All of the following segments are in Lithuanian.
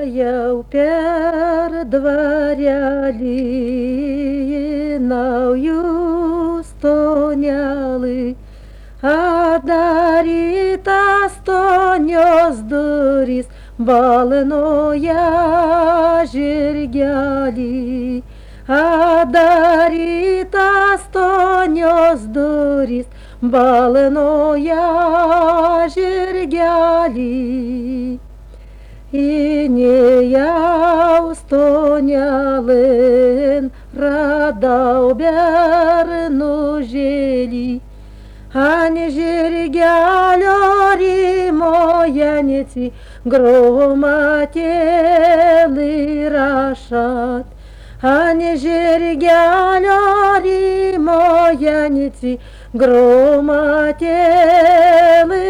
jau per dvarelį naujus tonelį, adarytas tonios durys, balnoja žirgelį. Adarytas tonios durys, balnoja žirgelį. Įnėjau tonelin, radau bernužėlį, ant žirgelio rimojanėci gromatėlį rašat. Ant žirgelio rimojanėci gromatėlį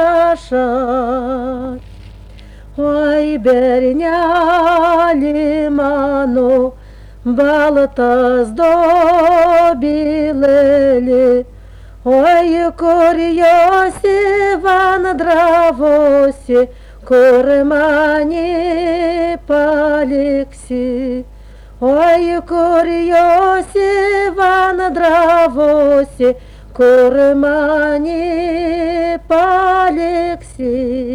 rašat. Oi, berneli mano, baltas dobilėli, oi, kur jos vandravosi, kur mane paliksi. Oi, kur jos vandravosi, kur mane paliksi.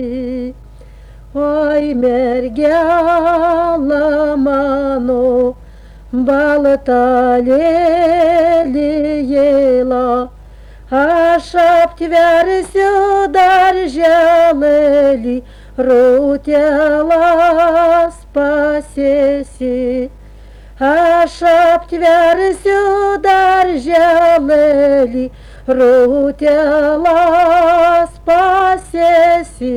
Oi, mergela mano, balta lėlė, aš aptversiu darželį, rūtelas pasėsi. Aš aptversiu darželį, rūtelas pasėsi.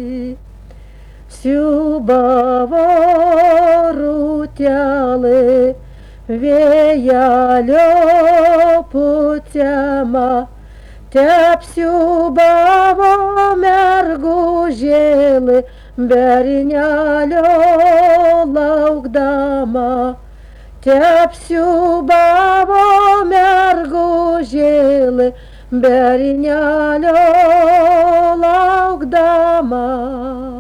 Siūbavo rūtelė, vėjelio pučiama, tepsiūbavo mergužėlė, bernelio laukdama. Tepsiūbavo mergužėlė, bernelio laukdama.